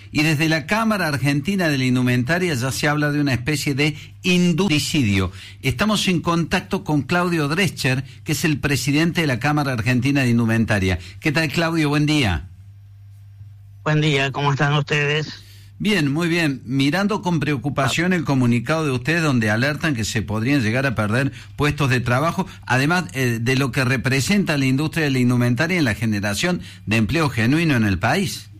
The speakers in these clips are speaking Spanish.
y desde la Cámara Argentina de la Indumentaria ya se habla de una especie de industricidio. Estamos en contacto con Claudio Drescher, que es el presidente de la Cámara Argentina de Indumentaria. ¿Qué tal, Claudio? Buen día. Buen día, ¿cómo están ustedes? Bien, muy bien. Mirando con preocupación el comunicado de ustedes donde alertan que se podrían llegar a perder puestos de trabajo, además de lo que representa la industria de la indumentaria en la generación de empleo genuino en el país.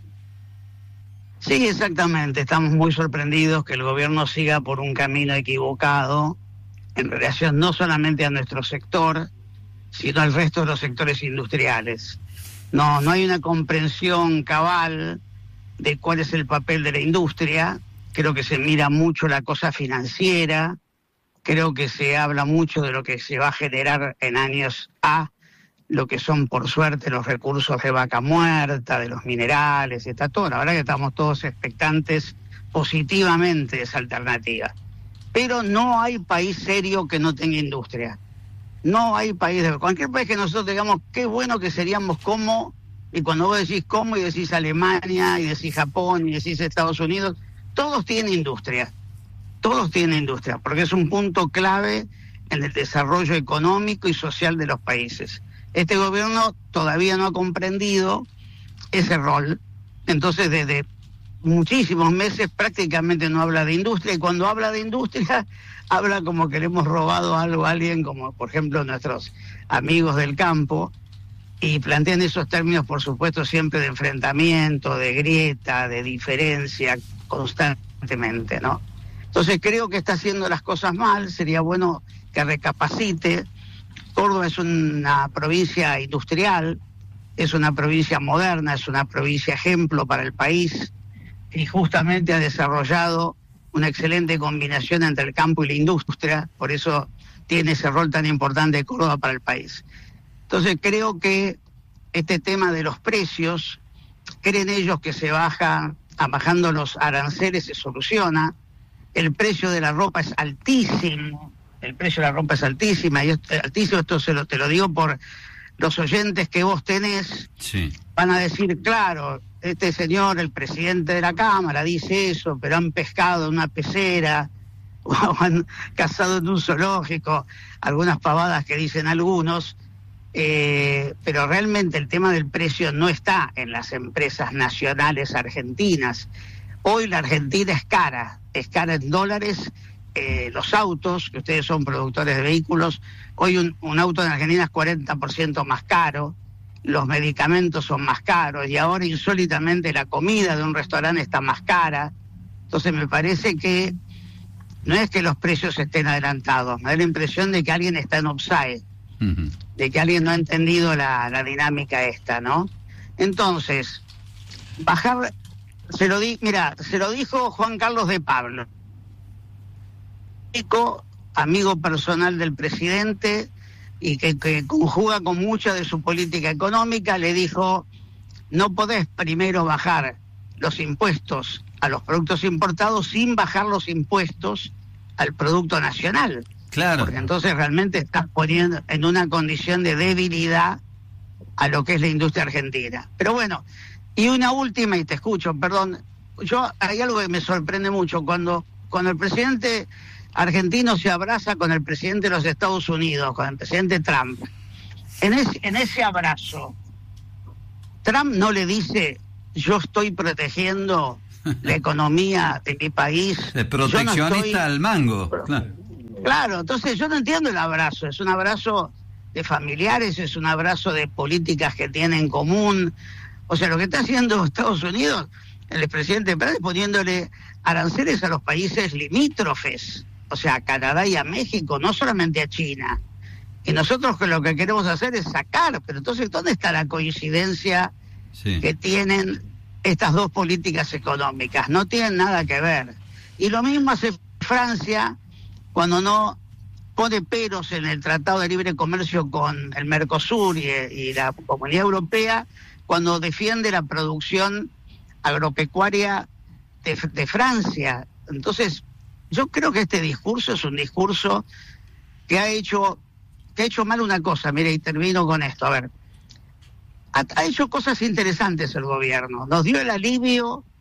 Sí, exactamente. Estamos muy sorprendidos que el gobierno siga por un camino equivocado en relación no solamente a nuestro sector, sino al resto de los sectores industriales. No hay una comprensión cabal de cuál es el papel de la industria. Creo que se mira mucho la cosa financiera, creo que se habla mucho de lo que se va a generar en años A, lo que son por suerte los recursos de vaca muerta, de los minerales, está todo. La verdad que estamos todos expectantes positivamente de esa alternativa. Pero no hay país serio que no tenga industria. No hay país, cualquier país que nosotros digamos qué bueno que seríamos como... Y cuando vos decís cómo, y decís Alemania, y decís Japón, y decís Estados Unidos, todos tienen industria, porque es un punto clave en el desarrollo económico y social de los países. Este gobierno todavía no ha comprendido ese rol, entonces desde muchísimos meses prácticamente no habla de industria, y cuando habla de industria, habla como que le hemos robado algo a alguien, como por ejemplo nuestros amigos del campo, y plantean esos términos, por supuesto, siempre de enfrentamiento, de grieta, de diferencia, constantemente, ¿no? Entonces creo que está haciendo las cosas mal, sería bueno que recapacite. Córdoba es una provincia industrial, es una provincia moderna, es una provincia ejemplo para el país, y justamente ha desarrollado una excelente combinación entre el campo y la industria, por eso tiene ese rol tan importante Córdoba para el país. Entonces creo que este tema de los precios, creen ellos que bajando los aranceles se soluciona. El precio de la ropa es altísimo, y altísimo, esto te lo digo por los oyentes que vos tenés. Sí. Van a decir, claro, este señor, el presidente de la Cámara, dice eso, pero han pescado en una pecera, o han cazado en un zoológico, algunas pavadas que dicen algunos. Pero realmente el tema del precio no está en las empresas nacionales argentinas. Hoy la Argentina es cara en dólares. Los autos, que ustedes son productores de vehículos, hoy un auto en Argentina es 40% más caro, los medicamentos son más caros, y ahora insólitamente la comida de un restaurante está más cara. Entonces me parece que no es que los precios estén adelantados, me da la impresión de que alguien está en offside, de que alguien no ha entendido la dinámica esta, ¿no? Entonces, bajar, se lo dijo Juan Carlos de Pablo, amigo personal del presidente, y que conjuga con mucha de su política económica. Le dijo, no podés primero bajar los impuestos a los productos importados sin bajar los impuestos al producto nacional. Claro. Porque entonces realmente estás poniendo en una condición de debilidad a lo que es la industria argentina. Pero bueno, y una última, y te escucho, perdón, hay algo que me sorprende mucho, cuando el presidente argentino se abraza con el presidente de los Estados Unidos, con el presidente Trump, en ese abrazo, Trump no le dice, yo estoy protegiendo la economía de mi país. El proteccionista al mango. Claro, entonces yo no entiendo el abrazo, es un abrazo de familiares, es un abrazo de políticas que tienen en común. O sea, lo que está haciendo Estados Unidos, el expresidente Pérez, poniéndole aranceles a los países limítrofes, o sea, a Canadá y a México, no solamente a China. Y nosotros lo que queremos hacer es sacar, pero entonces, ¿dónde está la coincidencia que tienen estas dos políticas económicas? No tienen nada que ver. Y lo mismo hace Francia cuando no pone peros en el Tratado de Libre Comercio con el Mercosur y la Comunidad Europea, cuando defiende la producción agropecuaria de Francia. Entonces, yo creo que este discurso es un discurso que ha hecho mal una cosa. Mire, y termino con esto. A ver, ha hecho cosas interesantes el gobierno. Nos dio el alivio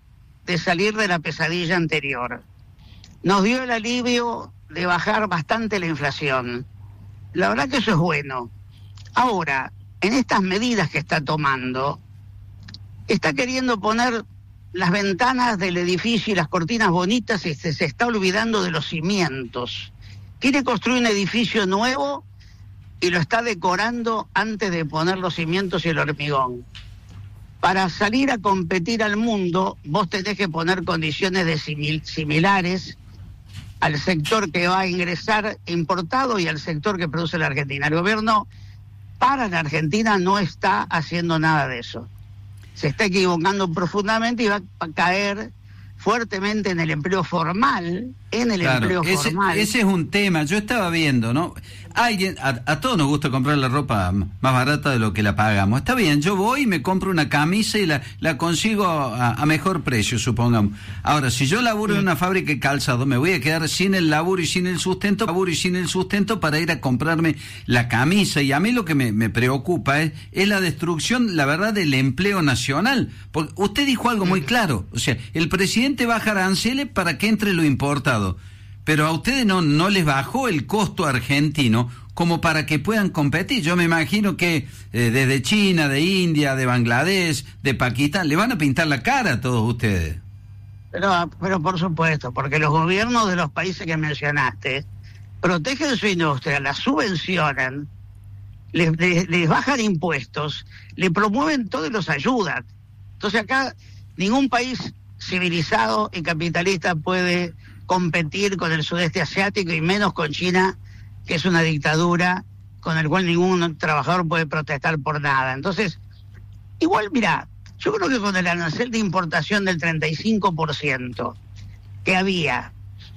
de salir de la pesadilla anterior. Nos dio el alivio de bajar bastante la inflación. La verdad que eso es bueno. Ahora, en estas medidas que está tomando, está queriendo poner las ventanas del edificio y las cortinas bonitas y se está olvidando de los cimientos. Quiere construir un edificio nuevo y lo está decorando antes de poner los cimientos y el hormigón. Para salir a competir al mundo, vos tenés que poner condiciones de similares al sector que va a ingresar importado y al sector que produce la Argentina. El gobierno para la Argentina no está haciendo nada de eso. Se está equivocando profundamente y va a caer fuertemente en el empleo formal, formal. Ese es un tema. Yo estaba viendo, ¿no? A todos nos gusta comprar la ropa más barata de lo que la pagamos. Está bien, yo voy y me compro una camisa y la consigo a mejor precio, supongamos. Ahora, si yo laburo en una fábrica de calzado, me voy a quedar sin el laburo y sin el sustento para ir a comprarme la camisa. Y a mí lo que me preocupa es la destrucción, la verdad, del empleo nacional. Porque usted dijo algo muy claro. O sea, el presidente baja aranceles para que entre lo importado. Pero a ustedes no les bajó el costo argentino como para que puedan competir. Yo me imagino que desde China, de India, de Bangladesh, de Pakistán, le van a pintar la cara a todos ustedes. Pero por supuesto, porque los gobiernos de los países que mencionaste protegen su industria, la subvencionan, les bajan impuestos, le promueven todo y los ayudan. Entonces acá ningún país civilizado y capitalista puede competir con el sudeste asiático y menos con China, que es una dictadura con el cual ningún trabajador puede protestar por nada. Entonces, igual, mirá, yo creo que con el arancel de importación del 35% que había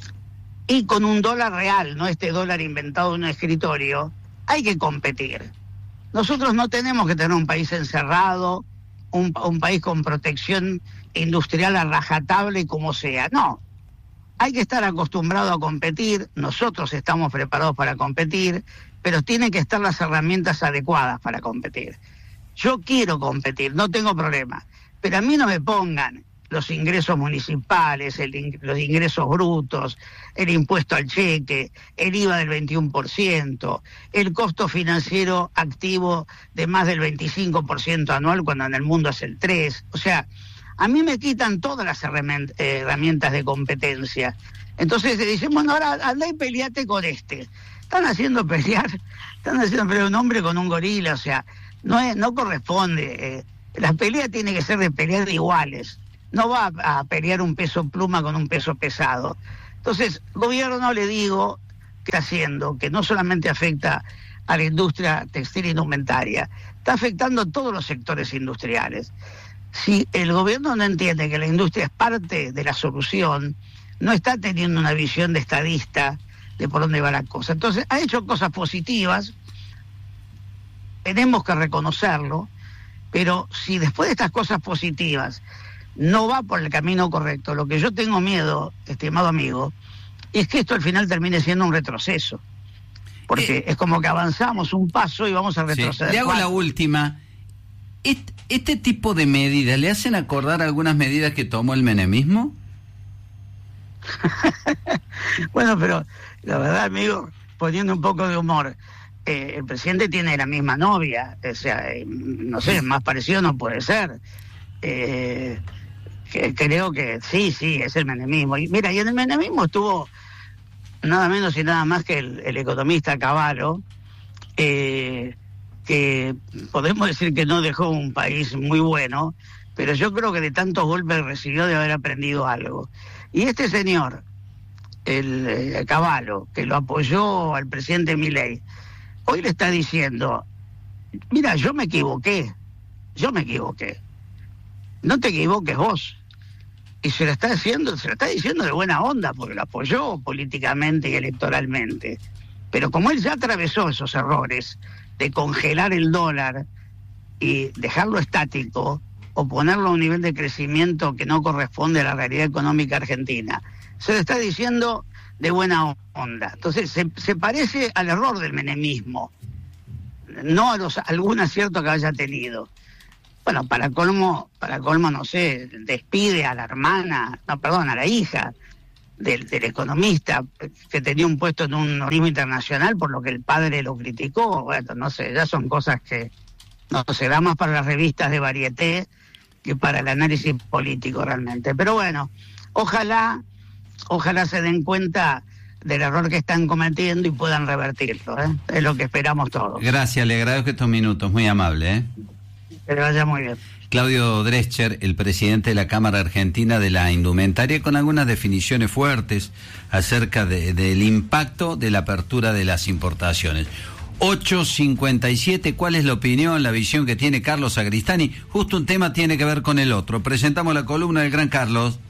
y con un dólar real, no este dólar inventado en un escritorio, hay que competir. Nosotros no tenemos que tener un país encerrado, un país con protección industrial a rajatabla y como sea, no. Hay que estar acostumbrado a competir, nosotros estamos preparados para competir, pero tienen que estar las herramientas adecuadas para competir. Yo quiero competir, no tengo problema, pero a mí no me pongan los ingresos municipales, los ingresos brutos, el impuesto al cheque, el IVA del 21%, el costo financiero activo de más del 25% anual cuando en el mundo es el 3%. O sea, a mí me quitan todas las herramientas de competencia. Entonces dicen, bueno, ahora andá y peleate con este. Están haciendo pelear un hombre con un gorila, o sea, no corresponde. La pelea tiene que ser de pelear de iguales. No va a pelear un peso pluma con un peso pesado. Entonces, gobierno, le digo, que está haciendo, que no solamente afecta a la industria textil e indumentaria, está afectando a todos los sectores industriales. Si el gobierno no entiende que la industria es parte de la solución, no está teniendo una visión de estadista de por dónde va la cosa. Entonces, ha hecho cosas positivas, tenemos que reconocerlo, pero si después de estas cosas positivas no va por el camino correcto, lo que yo tengo miedo, estimado amigo, es que esto al final termine siendo un retroceso. Porque es como que avanzamos un paso y vamos a retroceder. Sí. Le hago la última. ¿Este tipo de medidas le hacen acordar algunas medidas que tomó el menemismo? Bueno, pero la verdad, amigo, poniendo un poco de humor, el presidente tiene la misma novia, o sea, no sé, más parecido no puede ser. Creo que sí, es el menemismo. Y mira, y en el menemismo estuvo nada menos y nada más que el economista Cavallo, que podemos decir que no dejó un país muy bueno, pero yo creo que de tantos golpes que recibió de haber aprendido algo. Y este señor, el Cavallo, que lo apoyó al presidente Milei, hoy le está diciendo, mira, yo me equivoqué, no te equivoques vos. Y se lo está diciendo de buena onda, porque lo apoyó políticamente y electoralmente. Pero como él ya atravesó esos errores de congelar el dólar y dejarlo estático o ponerlo a un nivel de crecimiento que no corresponde a la realidad económica argentina, se lo está diciendo de buena onda. Entonces se parece al error del menemismo, no a algún acierto que haya tenido. Bueno, para colmo, no sé, despide a la hermana, no, perdón, a la hija del economista que tenía un puesto en un organismo internacional por lo que el padre lo criticó. Bueno, no sé, ya son cosas que no se da más para las revistas de varieté que para el análisis político realmente. Pero bueno, ojalá se den cuenta del error que están cometiendo y puedan revertirlo, ¿eh? Es lo que esperamos todos. Gracias, le agradezco estos minutos, muy amable, ¿eh? Que le vaya muy bien. Claudio Drescher, el presidente de la Cámara Argentina de la Indumentaria, con algunas definiciones fuertes acerca del impacto de la apertura de las importaciones. 8:57, ¿cuál es la opinión, la visión que tiene Carlos Sagristani? Justo un tema tiene que ver con el otro. Presentamos la columna del gran Carlos.